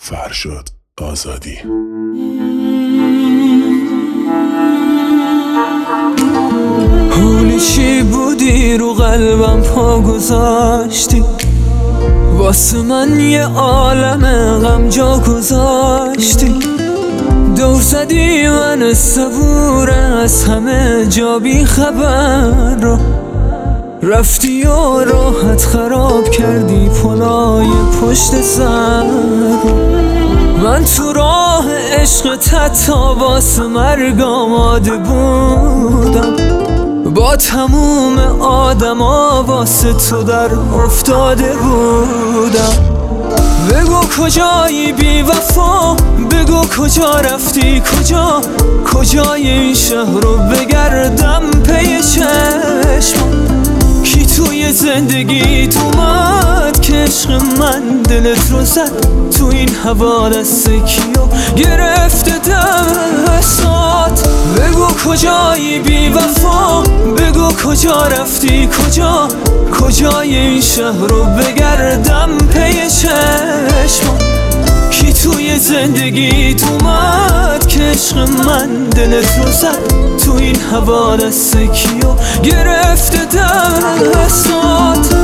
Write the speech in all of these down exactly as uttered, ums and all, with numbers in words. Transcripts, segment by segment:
فرشاد آزادی. حولی چی بودی رو قلبم پا گذاشتی، واسه من یه عالم غم جا گذاشتی. دور زدی من صبور از همه جا بی خبر رو، رفتی و راحت خراب کردی پلای پشت سر رو. من تو راه عشق تا واسه مرگ آماده بودم، با تموم آدما واسه تو در افتاده بودم. بگو کجایی بی وفا، بگو کجا رفتی، کجا کجای این شهر رو بگردم پی چشمم. کی توی زندگیت اومد که عشق من دلت رو زد، تو این هوا دست کیو گرفته دستات. بگو کجایی بی وفا، بگو کجا رفتی، کجا کجای این شهر رو بگردم پی چشمم. کی توی زندگیت اومد که عشق من دلت رو زد، تو این هوا دست کیو گرفته دستات.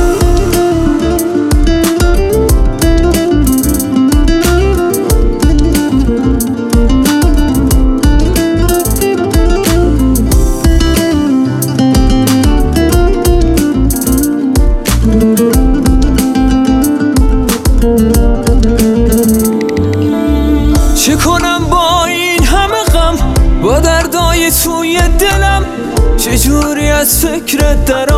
چه کنم با این همه غم، با دردای توی دلم، چجوری از فکرت در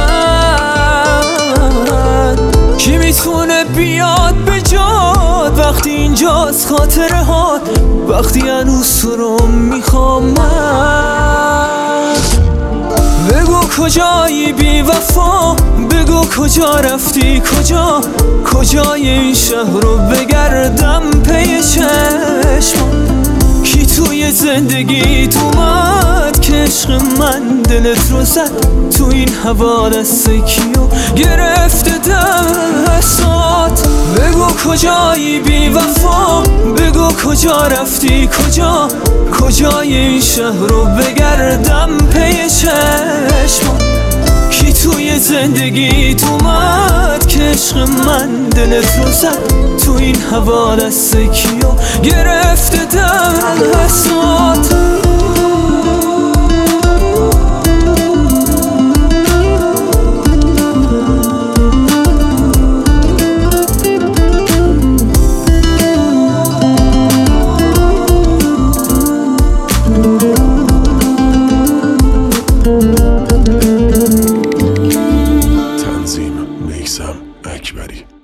آمد؟ کی میتونه بیاد به جاد وقتی اینجاست خاطره هات، وقتی هنوز تو رو میخوام من؟ بگو کجایی بی وفا، بگو کجا رفتی، کجا کجای این شهر رو بگردم پی چشمم. کی توی زندگیت اومد که عشق من دلت رو زد، تو این هوا دست کیو گرفته دستات. بگو کجایی بی وفا، بگو کجا رفتی، کجا کجای این شهر رو بگردم پی چشمم. کی توی زندگیت اومد که عشق من دلت رو زد، تو این هوا دست کیو گرفته دستات. تنظیم میثم اکبری.